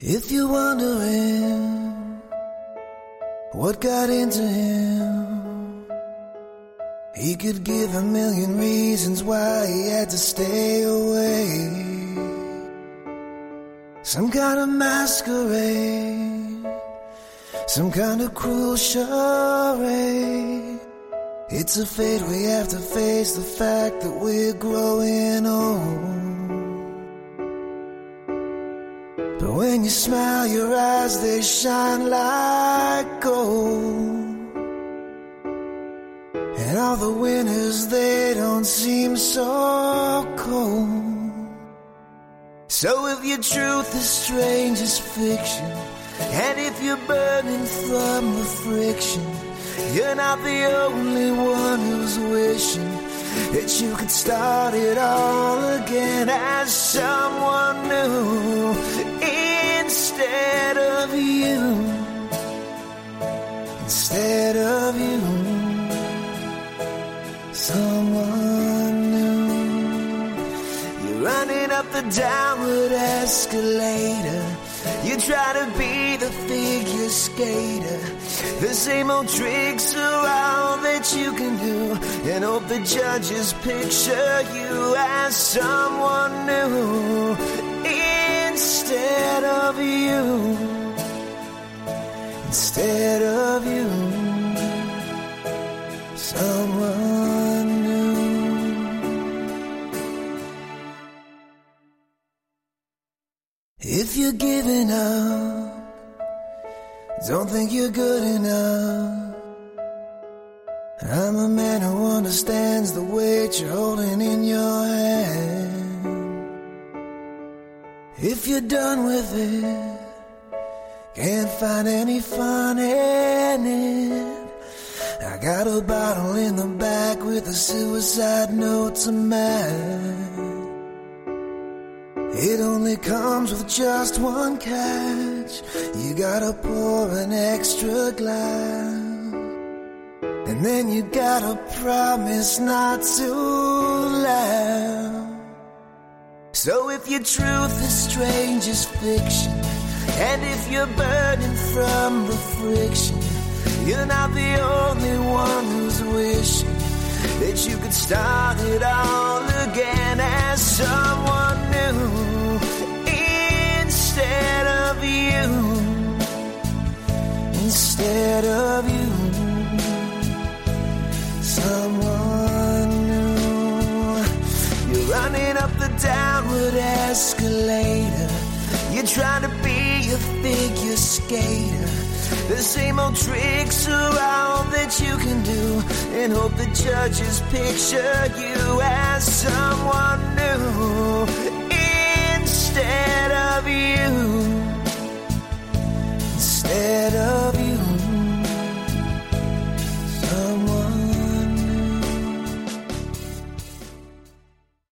If you're wondering what got into him, he could give a million reasons why he had to stay away. Some kind of masquerade, some kind of cruel charade. It's a fate we have to face, the fact that we're growing old. But when you smile, your eyes, they shine like gold. And all the winners, they don't seem so cold. So if your truth is strange as fiction, and if you're burning from the friction, you're not the only one who's wishing that you could start it all again as someone new instead of you. Instead of you, someone new. You're running up the downward escalator, you try to be the figure skater. The same old tricks are all that you can do, and hope the judges picture you as someone new instead of you. Instead of you, someone new. If you're giving up, don't think you're good enough. I'm a man who understands the weight you're holding in your hand. If you're done with it, can't find any fun in it, I got a bottle in the back with a suicide note to match. It only comes with just one catch. You gotta pour an extra glass, and then you gotta promise not to laugh. So if your truth is strange as fiction, and if you're burning from the friction, you're not the only one who's wishing that you could start it all again as someone new instead of you. Instead of you, someone new. You're running up the downward escalator, you're trying to be a figure skater. The same old tricks are all that you can do, and hope the judges picture you as someone new